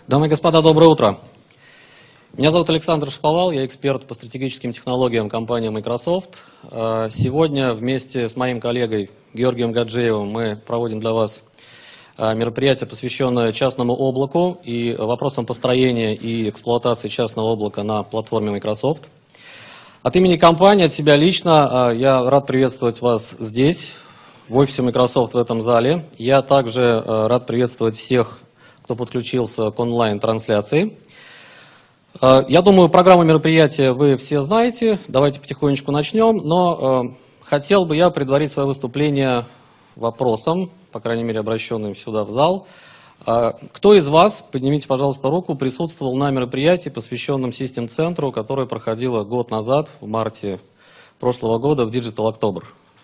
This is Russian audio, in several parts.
Дамы и господа, доброе утро. Меня зовут Александр Шаповал, я эксперт по стратегическим технологиям компании Microsoft. Сегодня вместе с моим коллегой Георгием Гаджиевым мы проводим для вас мероприятие, посвященное частному облаку и вопросам построения и эксплуатации частного облака на платформе Microsoft. От имени компании, от себя лично, я рад приветствовать вас здесь, в офисе Microsoft в этом зале. Я также рад приветствовать всех, кто подключился к онлайн-трансляции. Я думаю, программу мероприятия вы все знаете. Давайте потихонечку начнем. Но хотел бы я предварить свое выступление вопросом, по крайней мере, обращенным сюда в зал. Кто из вас, поднимите, пожалуйста, руку, присутствовал на мероприятии, посвященном Систем-центру, которое проходило год назад, в марте прошлого года, в Digital October?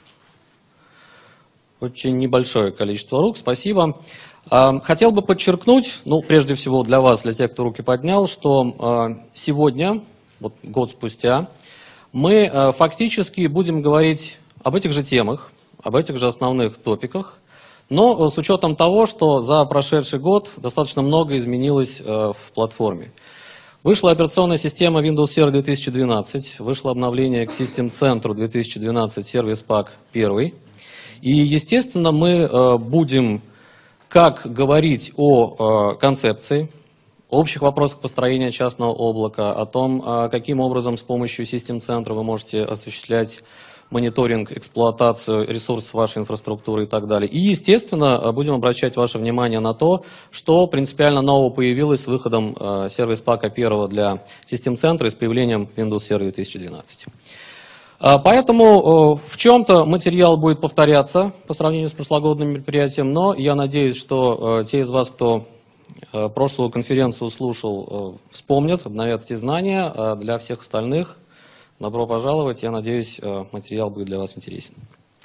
Очень небольшое количество рук, спасибо. Хотел бы подчеркнуть, прежде всего для вас, для тех, кто руки поднял, что сегодня, вот год спустя, мы фактически будем говорить об этих же темах, об этих же основных топиках, но с учетом того, что за прошедший год достаточно много изменилось в платформе. Вышла операционная система Windows Server 2012, вышло обновление к Систем-центру 2012 Service Pack 1. И, естественно, мы будем как говорить о концепции, общих вопросах построения частного облака, о том, каким образом с помощью Систем-центра вы можете осуществлять мониторинг, эксплуатацию ресурсов вашей инфраструктуры и так далее. И, естественно, будем обращать ваше внимание на то, что принципиально нового появилось с выходом Service Pack 1 для Систем-центра и с появлением Windows Server 2012. Поэтому в чем-то материал будет повторяться по сравнению с прошлогодним мероприятием, но я надеюсь, что те из вас, кто прошлую конференцию слушал, вспомнят, обновят эти знания. Для всех остальных добро пожаловать. Я надеюсь, материал будет для вас интересен.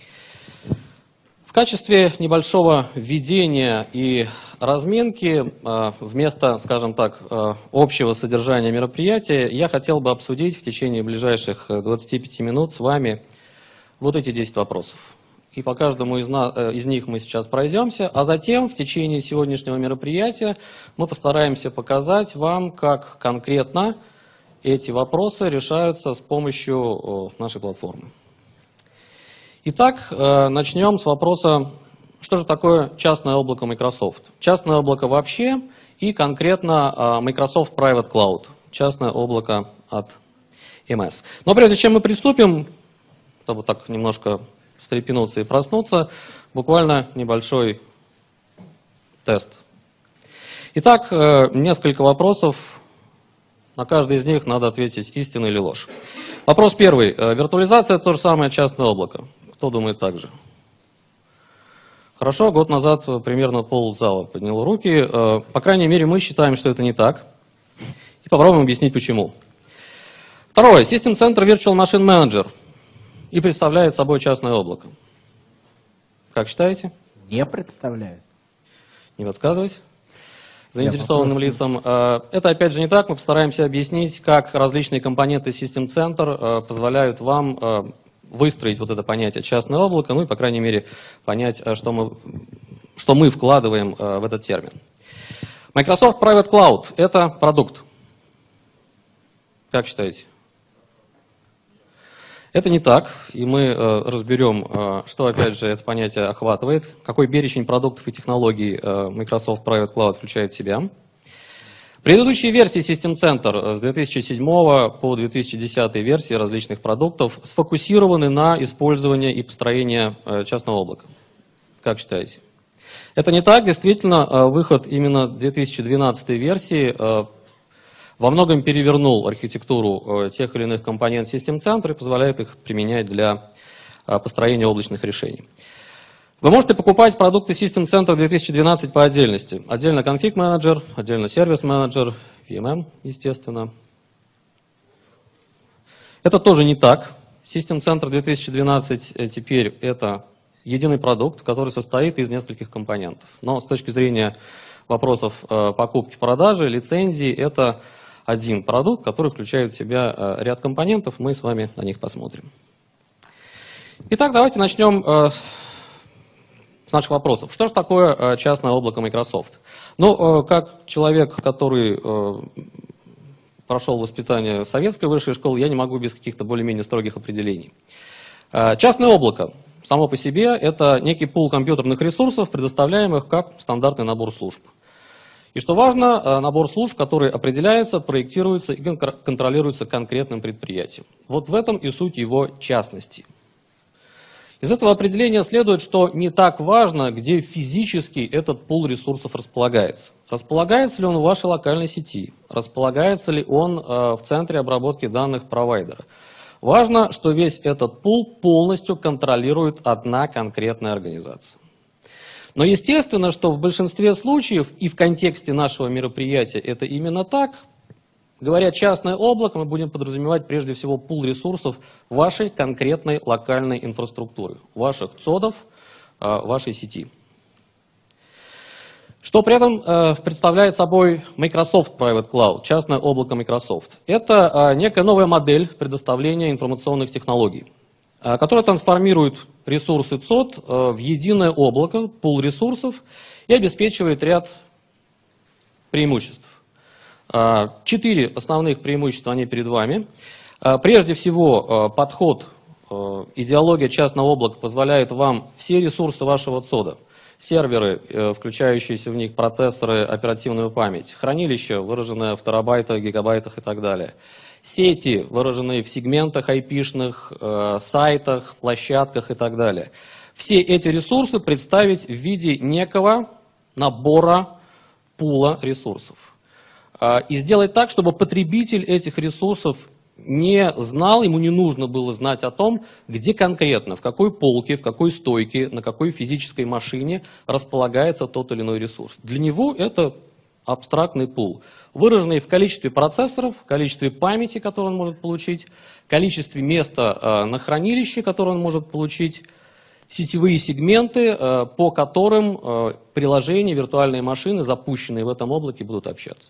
В качестве небольшого введения и разминки, вместо, скажем так, общего содержания мероприятия, я хотел бы обсудить в течение ближайших 25 минут с вами вот эти 10 вопросов. И по каждому из них мы сейчас пройдемся, а затем в течение сегодняшнего мероприятия мы постараемся показать вам, как конкретно эти вопросы решаются с помощью нашей платформы. Итак, начнем с вопроса, что же такое частное облако Microsoft. Частное облако вообще и конкретно Microsoft Private Cloud, частное облако от MS. Но прежде чем мы приступим, чтобы так немножко встрепенуться и проснуться, буквально небольшой тест. Итак, несколько вопросов, на каждый из них надо ответить истина или ложь. Вопрос первый. Виртуализация – то же самое частное облако. Кто думает так же? Хорошо, год назад примерно ползала поднял руки. По крайней мере, мы считаем, что это не так. И попробуем объяснить, почему. Второе. Систем-центр Virtual Machine Manager и представляет собой частное облако. Как считаете? Не представляет. Не подсказывайте заинтересованным лицам. Это опять же не так. Мы постараемся объяснить, как различные компоненты Систем-центр позволяют вам выстроить вот это понятие частное облако, ну и, по крайней мере, понять, что мы вкладываем в этот термин. Microsoft Private Cloud – это продукт. Как считаете? Это не так, и мы разберем, что, опять же, это понятие охватывает, какой перечень продуктов и технологий Microsoft Private Cloud включает в себя. Предыдущие версии Систем-центр с 2007 по 2010 версии различных продуктов сфокусированы на использовании и построении частного облака. Как считаете? Это не так. Действительно, выход именно 2012 версии во многом перевернул архитектуру тех или иных компонентов Систем-центра и позволяет их применять для построения облачных решений. Вы можете покупать продукты Систем-центра 2012 по отдельности. Отдельно конфиг-менеджер, отдельно сервис-менеджер, VMM, естественно. Это тоже не так. Систем-центр 2012 теперь это единый продукт, который состоит из нескольких компонентов. Но с точки зрения вопросов покупки-продажи, лицензии, это один продукт, который включает в себя ряд компонентов. Мы с вами на них посмотрим. Итак, давайте начнем с наших вопросов. Что же такое частное облако Microsoft? Ну, как человек, который прошел воспитание советской высшей школы, я не могу без каких-то более-менее строгих определений. Частное облако само по себе – это некий пул компьютерных ресурсов, предоставляемых как стандартный набор служб. И что важно, набор служб, который определяется, проектируется и контролируется конкретным предприятием. Вот в этом и суть его частности. Из этого определения следует, что не так важно, где физически этот пул ресурсов располагается. Располагается ли он в вашей локальной сети? Располагается ли он в центре обработки данных провайдера? Важно, что весь этот пул полностью контролирует одна конкретная организация. Но естественно, что в большинстве случаев и в контексте нашего мероприятия это именно так. Говоря частное облако, мы будем подразумевать прежде всего пул ресурсов вашей конкретной локальной инфраструктуры, ваших ЦОДов, вашей сети. Что при этом представляет собой Microsoft Private Cloud, частное облако Microsoft? Это некая новая модель предоставления информационных технологий, которая трансформирует ресурсы ЦОД в единое облако, пул ресурсов и обеспечивает ряд преимуществ. 4 основных преимущества, они перед вами. Прежде всего, подход, идеология частного облака позволяет вам все ресурсы вашего ЦОДа, серверы, включающиеся в них процессоры, оперативную память, хранилище, выраженное в терабайтах, гигабайтах и так далее, сети, выраженные в сегментах IP-шных, сайтах, площадках и так далее. Все эти ресурсы представить в виде некого набора пула ресурсов. И сделать так, чтобы потребитель этих ресурсов не знал, ему не нужно было знать о том, где конкретно, в какой полке, в какой стойке, на какой физической машине располагается тот или иной ресурс. Для него это абстрактный пул, выраженный в количестве процессоров, количестве памяти, которую он может получить, количестве места на хранилище, которое он может получить, сетевые сегменты, по которым приложения, виртуальные машины, запущенные в этом облаке, будут общаться.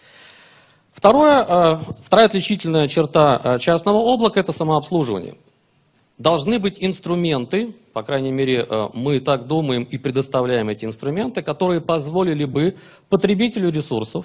Вторая отличительная черта частного облака – это самообслуживание. Должны быть инструменты, по крайней мере, мы так думаем и предоставляем эти инструменты, которые позволили бы потребителю ресурсов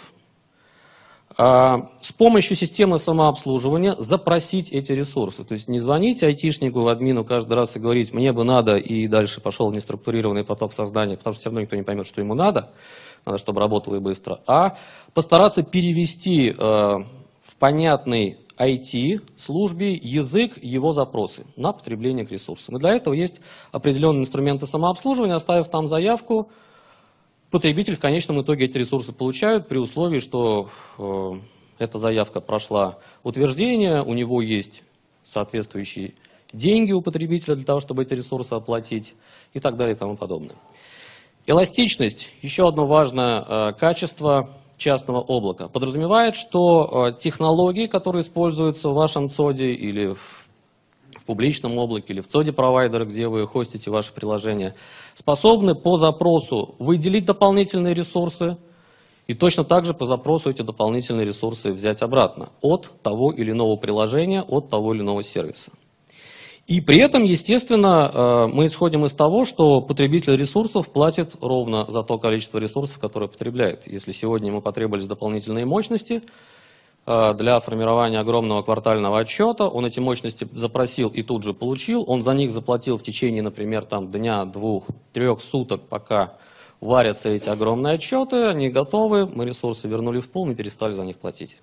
с помощью системы самообслуживания запросить эти ресурсы. То есть не звонить айтишнику, админу каждый раз и говорить «мне бы надо», и дальше пошел неструктурированный поток создания, потому что все равно никто не поймет, что ему надо, чтобы работало и быстро, а постараться перевести в понятный IT-службе язык его запросы на потребление к ресурсам. И для этого есть определенные инструменты самообслуживания. Оставив там заявку, потребитель в конечном итоге эти ресурсы получает при условии, что эта заявка прошла утверждение, у него есть соответствующие деньги у потребителя для того, чтобы эти ресурсы оплатить и так далее и тому подобное. Эластичность, еще одно важное качество частного облака, подразумевает, что технологии, которые используются в вашем ЦОДе или в публичном облаке, или в ЦОДе провайдера, где вы хостите ваше приложение, способны по запросу выделить дополнительные ресурсы и точно так же по запросу эти дополнительные ресурсы взять обратно от того или иного приложения, от того или иного сервиса. И при этом, естественно, мы исходим из того, что потребитель ресурсов платит ровно за то количество ресурсов, которое потребляет. Если сегодня ему потребовались дополнительные мощности для формирования огромного квартального отчета, он эти мощности запросил и тут же получил, он за них заплатил в течение, например, дня, 2-3 суток, пока варятся эти огромные отчеты, они готовы, мы ресурсы вернули в пул, мы перестали за них платить.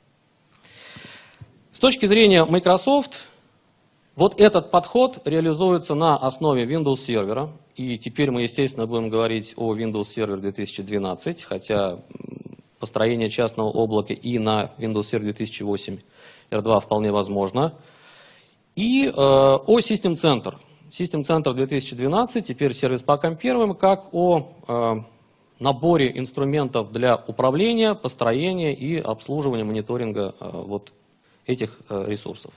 С точки зрения Microsoft, вот этот подход реализуется на основе Windows сервера, и теперь мы, естественно, будем говорить о Windows Server 2012, хотя построение частного облака и на Windows Server 2008 R2 вполне возможно, и о System Center. System Center 2012, теперь Service Pack 1, как о наборе инструментов для управления, построения и обслуживания, мониторинга вот этих ресурсов.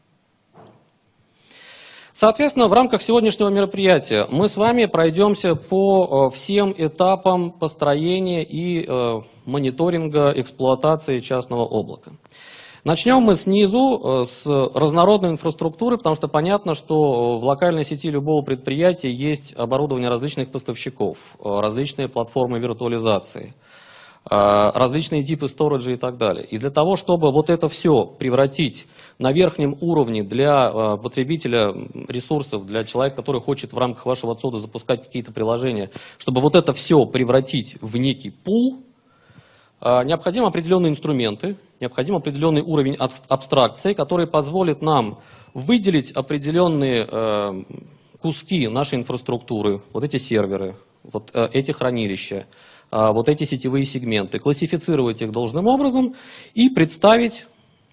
Соответственно, в рамках сегодняшнего мероприятия мы с вами пройдемся по всем этапам построения и мониторинга эксплуатации частного облака. Начнем мы снизу, с разнородной инфраструктуры, потому что понятно, что в локальной сети любого предприятия есть оборудование различных поставщиков, различные платформы виртуализации, различные типы сториджа и так далее. И для того, чтобы вот это все превратить на верхнем уровне для потребителя ресурсов, для человека, который хочет в рамках вашего отсода запускать какие-то приложения, чтобы вот это все превратить в некий пул, необходимы определенные инструменты, необходим определенный уровень абстракции, который позволит нам выделить определенные куски нашей инфраструктуры, вот эти серверы, вот эти хранилища, вот эти сетевые сегменты, классифицировать их должным образом и представить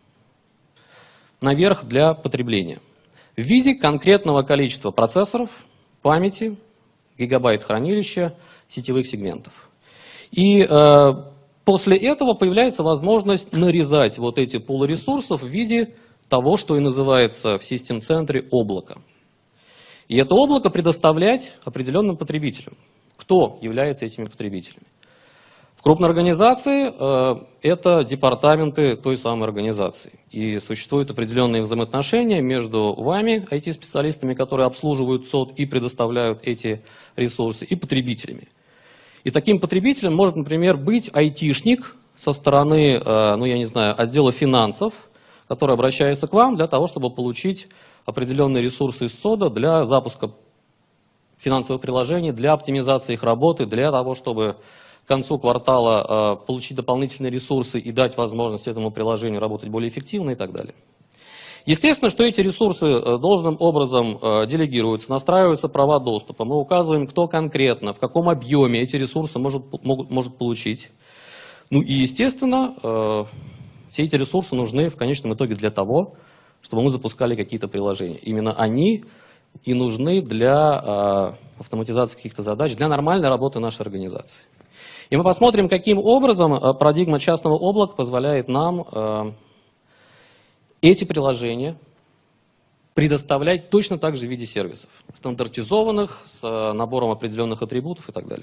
наверх для потребления в виде конкретного количества процессоров, памяти, гигабайт хранилища, сетевых сегментов. И после этого появляется возможность нарезать вот эти пулы ресурсов в виде того, что и называется в систем-центре облако. И это облако предоставлять определенным потребителям. Кто является этими потребителями? В крупной организации это департаменты той самой организации. И существуют определенные взаимоотношения между вами, IT-специалистами, которые обслуживают СОД и предоставляют эти ресурсы, и потребителями. И таким потребителем может, например, быть айтишник со стороны, ну я не знаю, отдела финансов, который обращается к вам для того, чтобы получить определенные ресурсы из СОДа для запуска финансовых приложений, для оптимизации их работы, для того, чтобы к концу квартала получить дополнительные ресурсы и дать возможность этому приложению работать более эффективно и так далее. Естественно, что эти ресурсы должным образом делегируются, настраиваются права доступа. Мы указываем, кто конкретно, в каком объеме эти ресурсы может получить. Ну и, естественно, все эти ресурсы нужны в конечном итоге для того, чтобы мы запускали какие-то приложения. Именно они и нужны для автоматизации каких-то задач, для нормальной работы нашей организации. И мы посмотрим, каким образом парадигма частного облака позволяет нам эти приложения предоставлять точно так же в виде сервисов, стандартизованных, с набором определенных атрибутов и так далее.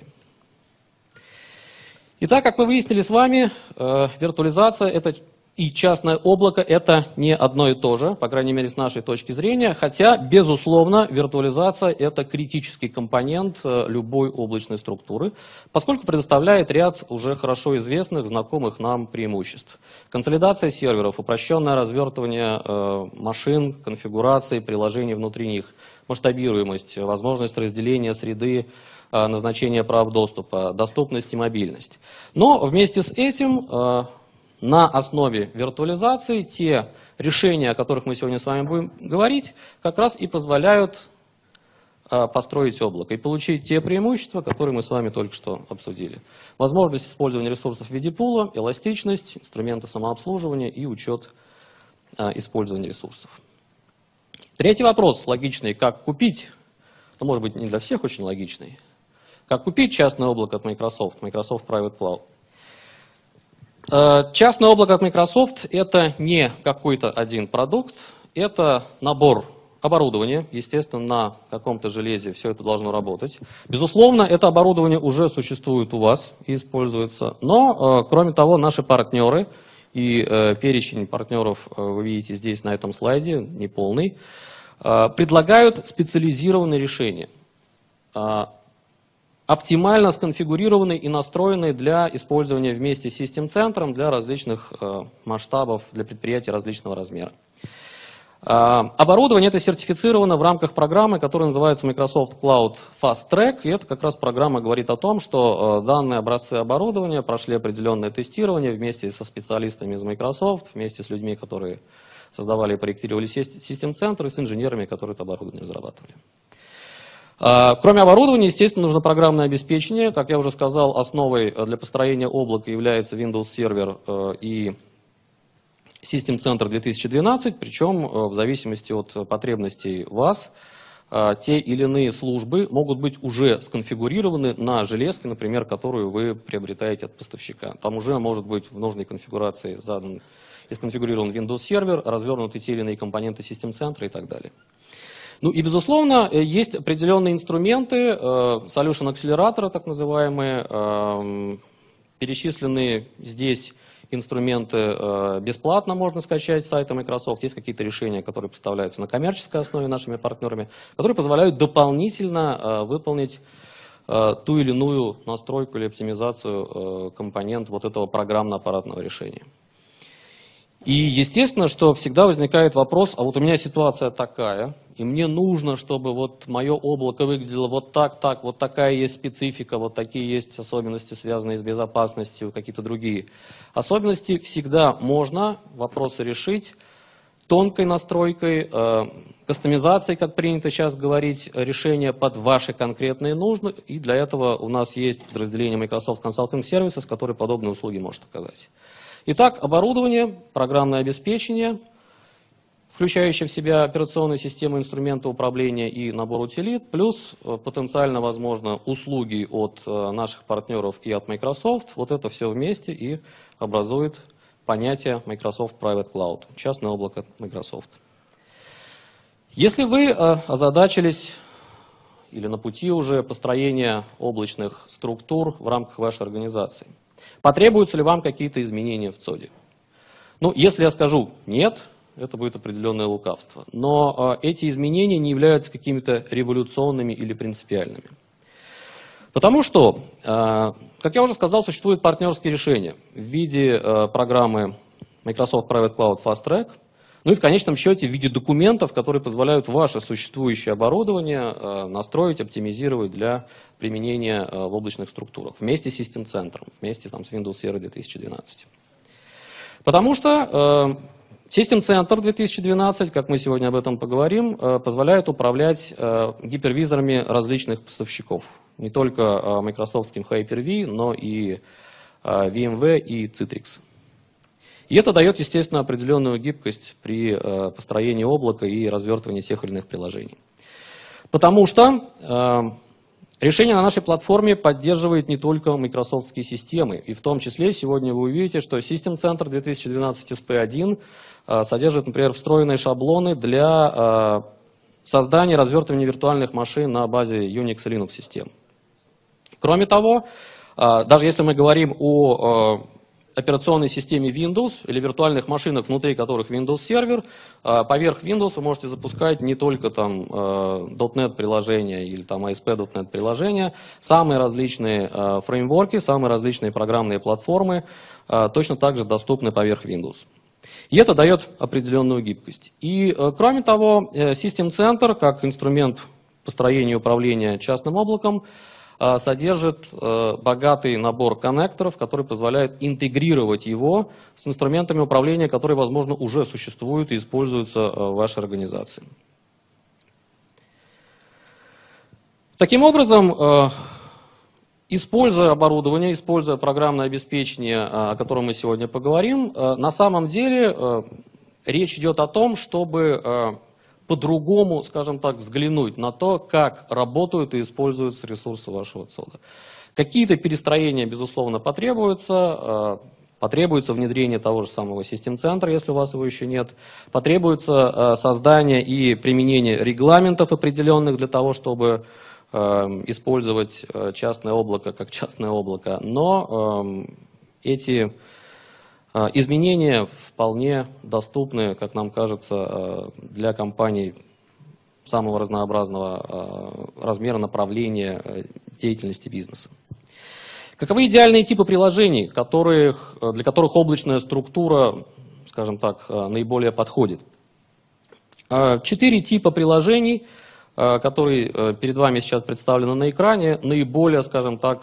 Итак, как мы выяснили с вами, виртуализация и частное облако – это не одно и то же, по крайней мере, с нашей точки зрения, хотя, безусловно, виртуализация – это критический компонент любой облачной структуры, поскольку предоставляет ряд уже хорошо известных, знакомых нам преимуществ. Консолидация серверов, упрощенное развертывание машин, конфигурации, приложений внутри них, масштабируемость, возможность разделения среды, назначение прав доступа, доступность и мобильность. Но вместе с этим на основе виртуализации те решения, о которых мы сегодня с вами будем говорить, как раз и позволяют построить облако и получить те преимущества, которые мы с вами только что обсудили. Возможность использования ресурсов в виде пула, эластичность, инструменты самообслуживания и учет использования ресурсов. Третий вопрос логичный, как купить, ну, может быть, не для всех очень логичный, как купить частное облако от Microsoft Private Cloud. Частное облако от Microsoft – это не какой-то один продукт, это набор оборудования, естественно, на каком-то железе все это должно работать. Безусловно, это оборудование уже существует у вас и используется, но, кроме того, наши партнеры, и перечень партнеров вы видите здесь на этом слайде, неполный, предлагают специализированные решения, оптимально сконфигурированный и настроенный для использования вместе с систем-центром для различных масштабов, для предприятий различного размера. Оборудование это сертифицировано в рамках программы, которая называется Microsoft Cloud Fast Track. И это как раз программа говорит о том, что данные образцы оборудования прошли определенное тестирование вместе со специалистами из Microsoft, вместе с людьми, которые создавали и проектировали систем-центр, и с инженерами, которые это оборудование разрабатывали. Кроме оборудования, естественно, нужно программное обеспечение. Как я уже сказал, основой для построения облака является Windows Server и System-центр 2012, причем в зависимости от потребностей вас, те или иные службы могут быть уже сконфигурированы на железке, например, которую вы приобретаете от поставщика. Там уже может быть в нужной конфигурации задан и сконфигурирован Windows Server, развернуты те или иные компоненты System-центра и так далее. Ну и, безусловно, есть определенные инструменты, solution акселератора, так называемые, перечисленные здесь инструменты бесплатно можно скачать с сайта Microsoft, есть какие-то решения, которые поставляются на коммерческой основе нашими партнерами, которые позволяют дополнительно выполнить ту или иную настройку или оптимизацию компонент вот этого программно-аппаратного решения. И естественно, что всегда возникает вопрос, а вот у меня ситуация такая, и мне нужно, чтобы вот мое облако выглядело вот так, вот такая есть специфика, вот такие есть особенности, связанные с безопасностью, какие-то другие особенности. Всегда можно вопросы решить тонкой настройкой, кастомизацией, как принято сейчас говорить, решения под ваши конкретные нужды. И для этого у нас есть подразделение Microsoft Consulting Services, которое подобные услуги может оказать. Итак, оборудование, программное обеспечение, включающее в себя операционную систему, инструменты управления и набор утилит, плюс потенциально, возможно, услуги от наших партнеров и от Microsoft. Вот это все вместе и образует понятие Microsoft Private Cloud, частное облако Microsoft. Если вы озадачились или на пути уже построения облачных структур в рамках вашей организации, потребуются ли вам какие-то изменения в ЦОДе? Ну, если я скажу «нет», это будет определенное лукавство. Но эти изменения не являются какими-то революционными или принципиальными. Потому что, как я уже сказал, существуют партнерские решения в виде программы Microsoft Private Cloud Fast Track, ну и в конечном счете в виде документов, которые позволяют ваше существующее оборудование настроить, оптимизировать для применения в облачных структурах вместе с System Center, вместе там, с Windows Server 2012. Потому что System Center 2012, как мы сегодня об этом поговорим, позволяет управлять гипервизорами различных поставщиков. Не только Microsoftским Hyper-V, но и VMware и Citrix. И это дает, естественно, определенную гибкость при построении облака и развертывании тех или иных приложений. Потому что решение на нашей платформе поддерживает не только Microsoftские системы. И в том числе сегодня вы увидите, что System Center 2012 SP1 содержит, например, встроенные шаблоны для создания и развертывания виртуальных машин на базе Unix и Linux систем. Кроме того, даже если мы говорим о операционной системе Windows или виртуальных машинах, внутри которых Windows сервер, поверх Windows вы можете запускать не только там .NET приложения или там ASP.NET приложения, самые различные фреймворки, самые различные программные платформы точно так же доступны поверх Windows. И это дает определенную гибкость. И кроме того, System Center, как инструмент построения и управления частным облаком, содержит богатый набор коннекторов, который позволяет интегрировать его с инструментами управления, которые, возможно, уже существуют и используются в вашей организации. Таким образом, используя оборудование, используя программное обеспечение, о котором мы сегодня поговорим, на самом деле речь идет о том, чтобы по-другому, скажем так, взглянуть на то, как работают и используются ресурсы вашего ЦОДа. Какие-то перестроения, безусловно, потребуются. Потребуется внедрение того же самого System Center, если у вас его еще нет. Потребуется создание и применение регламентов определенных для того, чтобы использовать частное облако как частное облако. Но эти изменения вполне доступны, как нам кажется, для компаний самого разнообразного размера, направления деятельности бизнеса. Каковы идеальные типы приложений, для которых облачная структура, скажем так, наиболее подходит? 4 типа приложений, которые перед вами сейчас представлены на экране, наиболее, скажем так,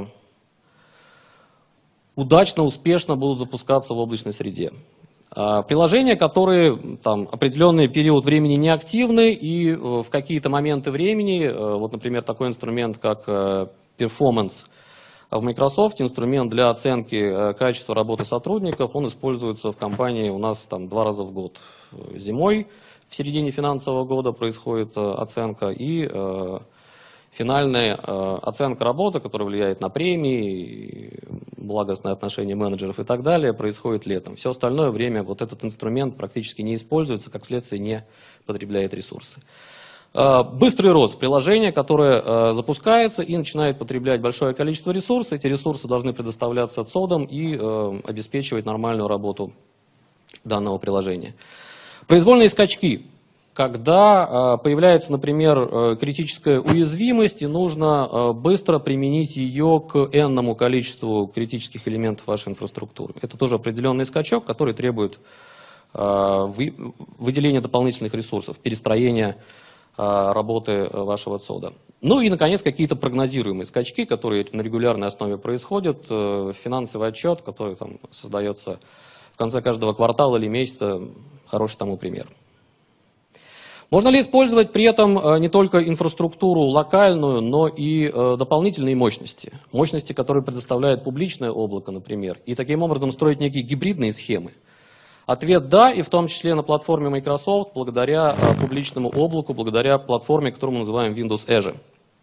удачно, успешно будут запускаться в облачной среде. Приложения, которые там определенный период времени не активны и в какие-то моменты времени, вот, например, такой инструмент, как Performance в Microsoft, инструмент для оценки качества работы сотрудников, он используется в компании у нас там 2 раза в год. Зимой, в середине финансового года происходит оценка, и финальная оценка работы, которая влияет на премии, благостное отношение менеджеров и так далее, происходит летом. Все остальное время вот этот инструмент практически не используется, как следствие не потребляет ресурсы. Быстрый рост приложения, которое запускается и начинает потреблять большое количество ресурсов. Эти ресурсы должны предоставляться ЦОДом и обеспечивать нормальную работу данного приложения. Произвольные скачки. Когда появляется, например, критическая уязвимость, и нужно быстро применить ее к n-ному количеству критических элементов вашей инфраструктуры. Это тоже определенный скачок, который требует выделения дополнительных ресурсов, перестроения работы вашего ЦОДа. Ну и, наконец, какие-то прогнозируемые скачки, которые на регулярной основе происходят, финансовый отчет, который там создается в конце каждого квартала или месяца, хороший тому пример. Можно ли использовать при этом не только инфраструктуру локальную, но и дополнительные мощности? Мощности, которые предоставляет публичное облако, например, и таким образом строить некие гибридные схемы? Ответ – да, и в том числе на платформе Microsoft, благодаря публичному облаку, благодаря платформе, которую мы называем Windows Azure.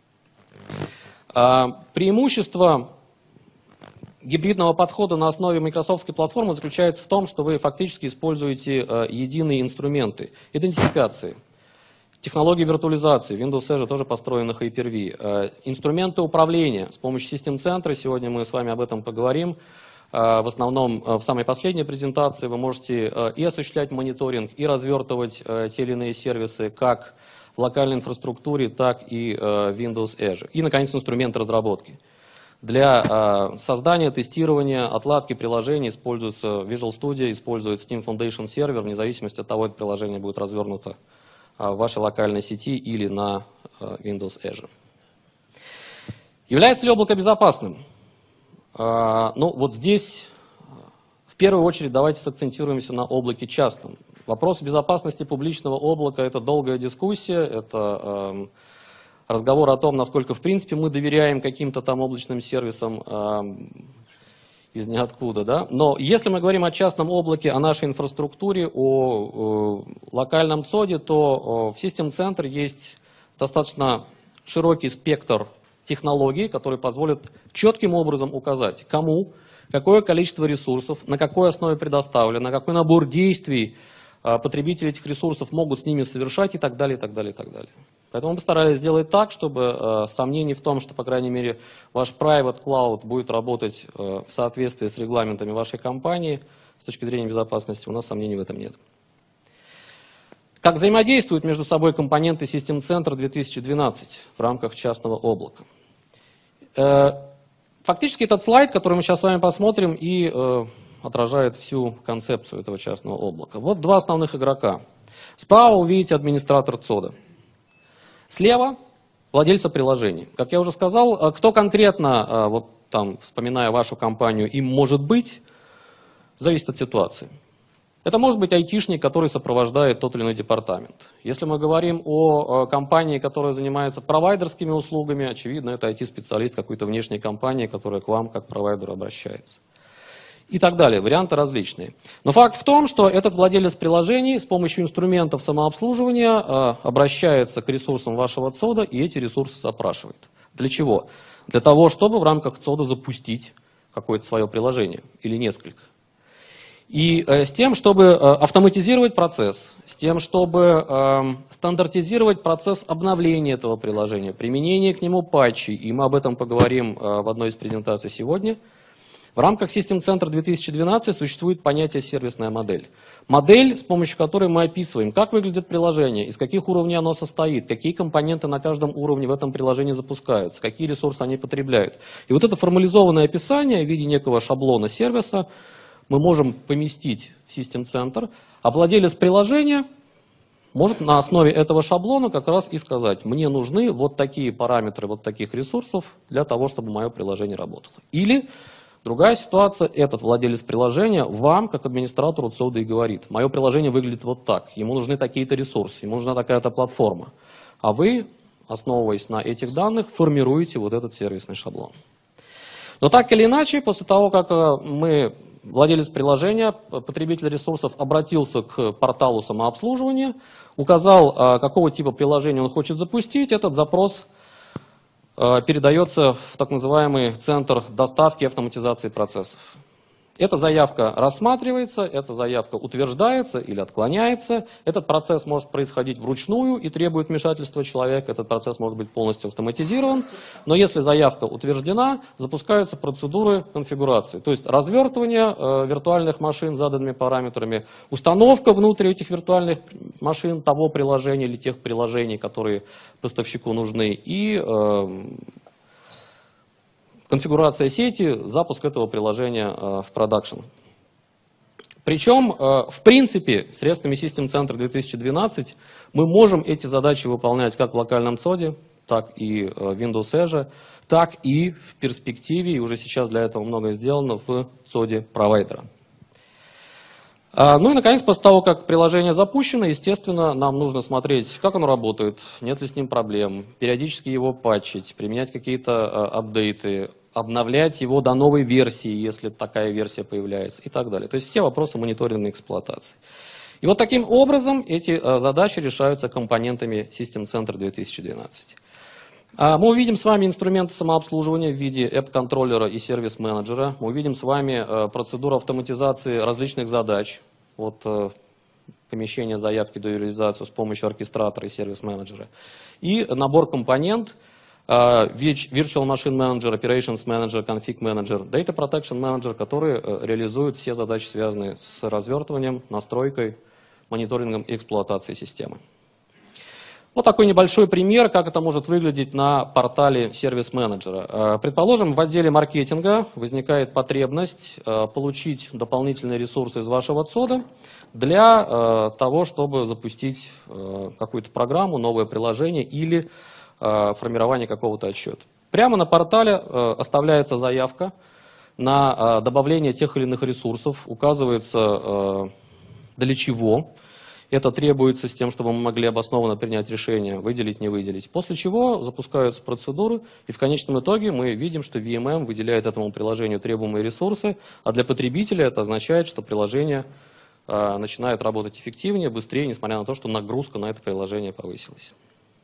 Преимущество гибридного подхода на основе майкрософтской платформы заключается в том, что вы фактически используете единые инструменты идентификации, технологии виртуализации, Windows Azure тоже построен на Hyper-V, инструменты управления с помощью систем-центра, сегодня мы с вами об этом поговорим. В основном в самой последней презентации вы можете и осуществлять мониторинг, и развертывать те или иные сервисы как в локальной инфраструктуре, так и в Windows Azure. И, наконец, инструменты разработки. Для создания, тестирования, отладки приложений используется Visual Studio, использует Steam Foundation Server, вне зависимости от того, это приложение будет развернуто в вашей локальной сети или на Windows Azure. Является ли облако безопасным? Ну, вот здесь, в первую очередь, давайте сакцентируемся на облаке частном. Вопрос безопасности публичного облака – это долгая дискуссия, это разговор о том, насколько, в принципе, мы доверяем каким-то там облачным сервисам из ниоткуда. Да? Но если мы говорим о частном облаке, о нашей инфраструктуре, о локальном ЦОДе, то в System-Center есть достаточно широкий спектр технологий, которые позволят четким образом указать, кому, какое количество ресурсов, на какой основе предоставлено, какой набор действий потребители этих ресурсов могут с ними совершать и так далее, и так далее, и так далее. Поэтому мы постарались сделать так, чтобы сомнений в том, что, по крайней мере, ваш private cloud будет работать в соответствии с регламентами вашей компании, с точки зрения безопасности, у нас сомнений в этом нет. Как взаимодействуют между собой компоненты System-Center 2012 в рамках частного облака? Фактически этот слайд, который мы сейчас с вами посмотрим, и отражает всю концепцию этого частного облака. Вот два основных игрока. Справа вы видите администратор ЦОДа. Слева владельца приложений. Как я уже сказал, кто конкретно, вот там, вспоминая вашу компанию, им может быть, зависит от ситуации. Это может быть айтишник, который сопровождает тот или иной департамент. Если мы говорим о компании, которая занимается провайдерскими услугами, очевидно, это IT-специалист какой-то внешней компании, которая к вам как к провайдеру обращается. И так далее, варианты различные. Но факт в том, что этот владелец приложений с помощью инструментов самообслуживания обращается к ресурсам вашего ЦОДа и эти ресурсы запрашивает. Для чего? Для того, чтобы в рамках ЦОДа запустить какое-то свое приложение или несколько. И с тем, чтобы автоматизировать процесс, с тем, чтобы стандартизировать процесс обновления этого приложения, применения к нему патчей, и мы об этом поговорим в одной из презентаций сегодня, в рамках System-Center 2012 существует понятие сервисная модель. Модель, с помощью которой мы описываем, как выглядит приложение, из каких уровней оно состоит, какие компоненты на каждом уровне в этом приложении запускаются, какие ресурсы они потребляют. И вот это формализованное описание в виде некого шаблона сервиса мы можем поместить в System-Center, а владелец приложения может на основе этого шаблона как раз и сказать, мне нужны вот такие параметры вот таких ресурсов для того, чтобы мое приложение работало. Или другая ситуация, этот владелец приложения вам, как администратору ЦОДа, и говорит, мое приложение выглядит вот так, ему нужны такие-то ресурсы, ему нужна такая-то платформа. А вы, основываясь на этих данных, формируете вот этот сервисный шаблон. Но так или иначе, после того, как владелец приложения, потребитель ресурсов, обратился к порталу самообслуживания, указал, какого типа приложения он хочет запустить, этот запрос передается в так называемый центр доставки и автоматизации процессов. Эта заявка рассматривается, эта заявка утверждается или отклоняется. Этот процесс может происходить вручную и требует вмешательства человека. Этот процесс может быть полностью автоматизирован. Но если заявка утверждена, запускаются процедуры конфигурации. То есть развертывание виртуальных машин с заданными параметрами, установка внутрь этих виртуальных машин того приложения или тех приложений, которые поставщику нужны, и конфигурация сети, запуск этого приложения в продакшн. Причем, в принципе, средствами System Center 2012 мы можем эти задачи выполнять как в локальном ЦОДе, так и в Windows Edge, так и в перспективе, и уже сейчас для этого многое сделано, в ЦОДе провайдера. Ну и, наконец, после того, как приложение запущено, естественно, нам нужно смотреть, как оно работает, нет ли с ним проблем, периодически его патчить, применять какие-то апдейты, обновлять его до новой версии, если такая версия появляется, и так далее. То есть все вопросы мониторинга и эксплуатации. И вот таким образом эти задачи решаются компонентами System Center 2012. Мы увидим с вами инструменты самообслуживания в виде app-контроллера и сервис-менеджера. Мы увидим с вами процедуру автоматизации различных задач от помещения заявки до реализации с помощью оркестратора и сервис-менеджера. И набор компонент Virtual Machine Manager, Operations Manager, Config Manager, Data Protection Manager, которые реализуют все задачи, связанные с развертыванием, настройкой, мониторингом и эксплуатацией системы. Вот такой небольшой пример, как это может выглядеть на портале сервис-менеджера. Предположим, в отделе маркетинга возникает потребность получить дополнительные ресурсы из вашего ЦОДа для того, чтобы запустить какую-то программу, новое приложение или формирование какого-то отчета. Прямо на портале оставляется заявка на добавление тех или иных ресурсов, указывается для чего. Это требуется с тем, чтобы мы могли обоснованно принять решение, выделить, не выделить. После чего запускаются процедуры, и в конечном итоге мы видим, что VMM выделяет этому приложению требуемые ресурсы, а для потребителя это означает, что приложение начинает работать эффективнее, быстрее, несмотря на то, что нагрузка на это приложение повысилась.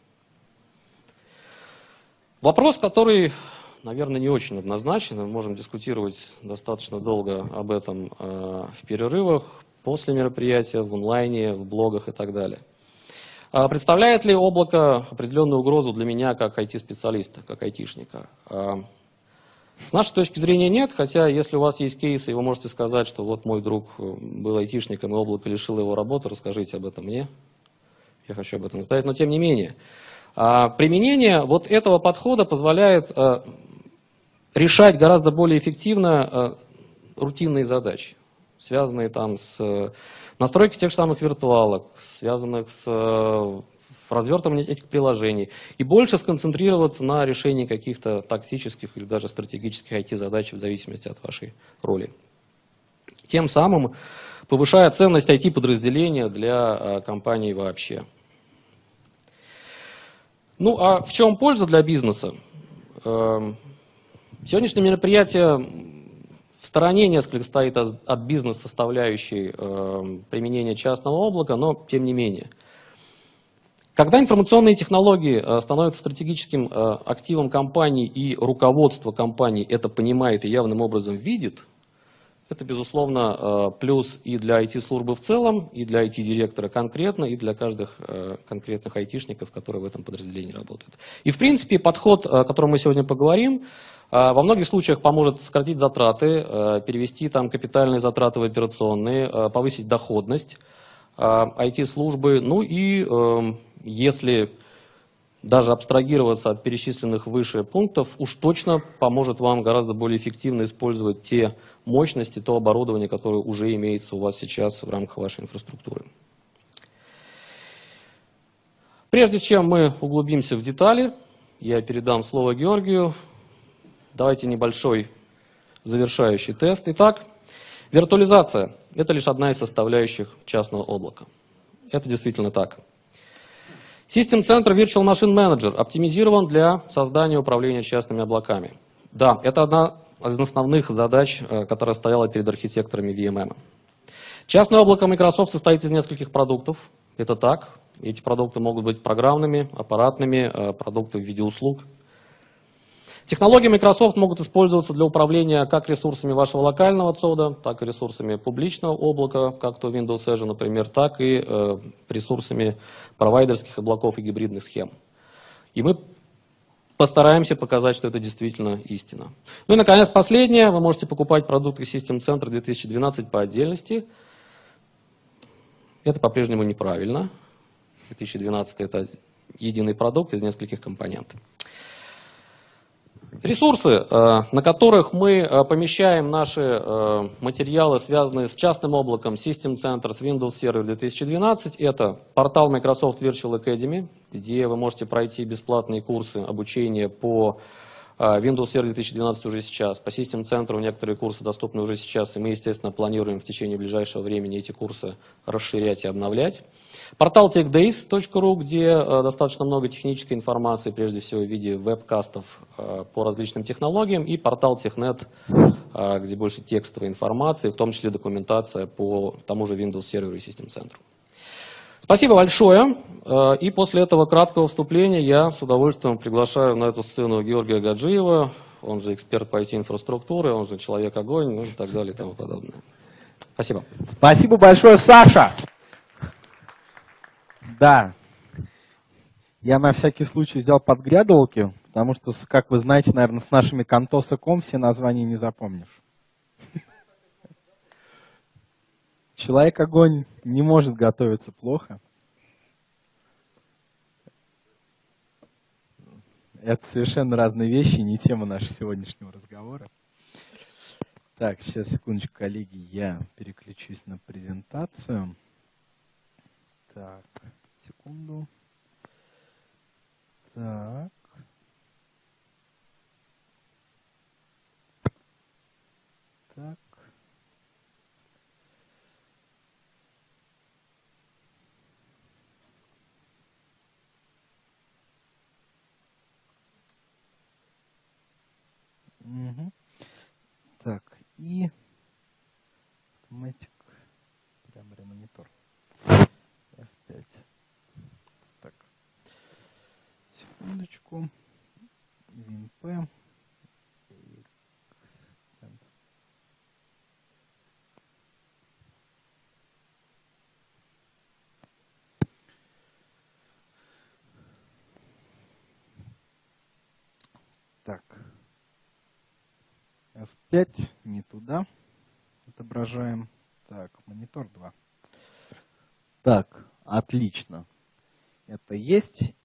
Вопрос, который, наверное, не очень однозначен, мы можем дискутировать достаточно долго об этом в перерывах, после мероприятия, в онлайне, в блогах и так далее. Представляет ли облако определенную угрозу для меня как IT-специалиста, как айтишника? С нашей точки зрения нет, хотя если у вас есть кейсы, и вы можете сказать, что вот мой друг был айтишником, и облако лишило его работы, расскажите об этом мне. Я хочу об этом сказать, но тем не менее. Применение вот этого подхода позволяет решать гораздо более эффективно рутинные задачи, связанные там с настройкой тех же самых виртуалок, связанных с развертыванием этих приложений, и больше сконцентрироваться на решении каких-то тактических или даже стратегических IT-задач в зависимости от вашей роли. Тем самым повышая ценность IT-подразделения для компании вообще. Ну а в чем польза для бизнеса? Сегодняшнее мероприятие в стороне несколько стоит от бизнес-составляющей применения частного облака, но тем не менее. Когда информационные технологии становятся стратегическим активом компании и руководство компании это понимает и явным образом видит, это, безусловно, плюс и для IT-службы в целом, и для IT-директора конкретно, и для каждых конкретных айтишников, которые в этом подразделении работают. И, в принципе, подход, о котором мы сегодня поговорим, во многих случаях поможет сократить затраты, перевести там капитальные затраты в операционные, повысить доходность IT-службы. Ну и если даже абстрагироваться от перечисленных выше пунктов, уж точно поможет вам гораздо более эффективно использовать те мощности, то оборудование, которое уже имеется у вас сейчас в рамках вашей инфраструктуры. Прежде чем мы углубимся в детали, я передам слово Георгию. Давайте небольшой завершающий тест. Итак, виртуализация – это лишь одна из составляющих частного облака. Это действительно так. System Center Virtual Machine Manager оптимизирован для создания управления частными облаками. Да, это одна из основных задач, которая стояла перед архитекторами VMM. Частное облако Microsoft состоит из нескольких продуктов. Это так. Эти продукты могут быть программными, аппаратными, продукты в виде услуг. Технологии Microsoft могут использоваться для управления как ресурсами вашего локального ЦОДа, так и ресурсами публичного облака, как то Windows Azure, например, так и ресурсами провайдерских облаков и гибридных схем. И мы постараемся показать, что это действительно истина. Ну и, наконец, последнее. Вы можете покупать продукты System Center 2012 по отдельности. Это по-прежнему неправильно. 2012 – это единый продукт из нескольких компонентов. Ресурсы, на которых мы помещаем наши материалы, связанные с частным облаком, System Center, с Windows Server 2012, это портал Microsoft Virtual Academy, где вы можете пройти бесплатные курсы обучения по Windows Server 2012 уже сейчас, по System Center некоторые курсы доступны уже сейчас, и мы, естественно, планируем в течение ближайшего времени эти курсы расширять и обновлять. Портал techdays.ru, где достаточно много технической информации, прежде всего в виде веб-кастов по различным технологиям, и портал Technet, где больше текстовой информации, в том числе документация по тому же Windows Server и System Center. Спасибо большое. И после этого краткого вступления я с удовольствием приглашаю на эту сцену Георгия Гаджиева, он же эксперт по IT-инфраструктуре, он же Человек-огонь, ну и так далее и тому подобное. Спасибо. Спасибо большое, Саша. Да, я на всякий случай взял подглядывалки, потому что, как вы знаете, наверное, с нашими Contosa.com все названия не запомнишь. Человек-огонь не может готовиться плохо. Это совершенно разные вещи, не тема нашего сегодняшнего разговора. Так, сейчас, секундочку, коллеги, я переключусь на презентацию. Так, секунду. Так. Так. Угу. Так, и автоматик, прямой монитор. F5. Так, секундочку. WinP. Так. F5 не туда отображаем. Так, монитор 2. Так, отлично. Это есть.